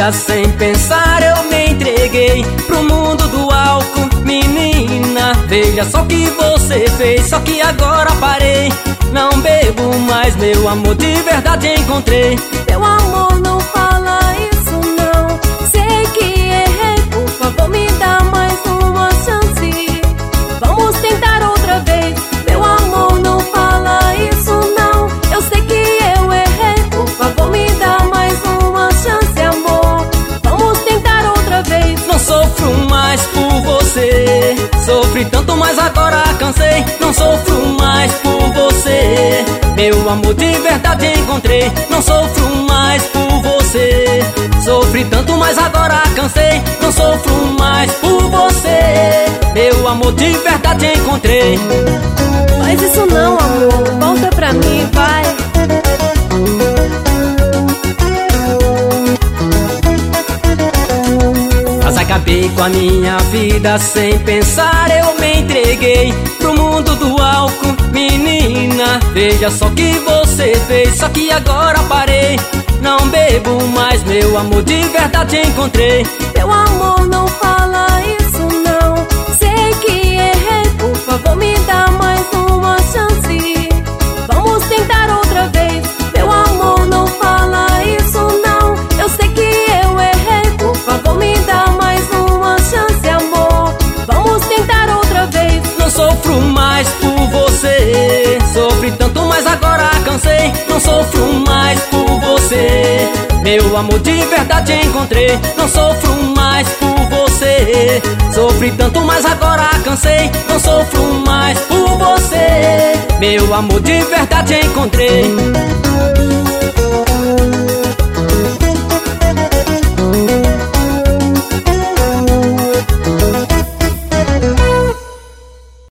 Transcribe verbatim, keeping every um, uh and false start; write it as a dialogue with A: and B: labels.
A: vida sem pensar eu me entreguei pro mundo do álcool. Menina, veja só o que você fez, só que agora parei. Não bebo mais, meu amor, de verdade encontrei.
B: Meu amor, não fala isso não. Sei que errei, por favor me dá mais uma chance. Vamos tentar outra vez. Meu amor, não fala isso não. Eu sei que eu errei, por favor me dá mais uma chance, amor. Vamos tentar outra vez.
A: Não sofro mais por você, sofri tanto, mas agora cansei. Não sofro mais por você, meu amor, de verdade encontrei. Não sofro mais por você, sofri tanto, mas agora cansei. Não sofro mais por você, meu amor, de verdade encontrei.
B: Faz isso não, amor, volta pra mim, vai.
A: Mas acabei com a minha vida sem pensar, eu me entreguei pro mundo do álcool. Menina, veja só o que você fez, só que agora parei. Não bebo mais, meu amor, de verdade encontrei.
B: Meu amor, não fala isso não. Sei que errei, por favor me dá mais uma chance. Vamos tentar outra vez. Meu amor, não fala isso não. Eu sei que eu errei, por favor me dá mais uma chance, amor. Vamos tentar outra vez.
A: Não sofro mais por você, sofri tanto, mas agora cansei. Não sofro mais por você, meu amor, de verdade encontrei. Não sofro mais por você, sofri tanto, mas agora cansei. Não sofro mais por você, meu amor, de verdade encontrei.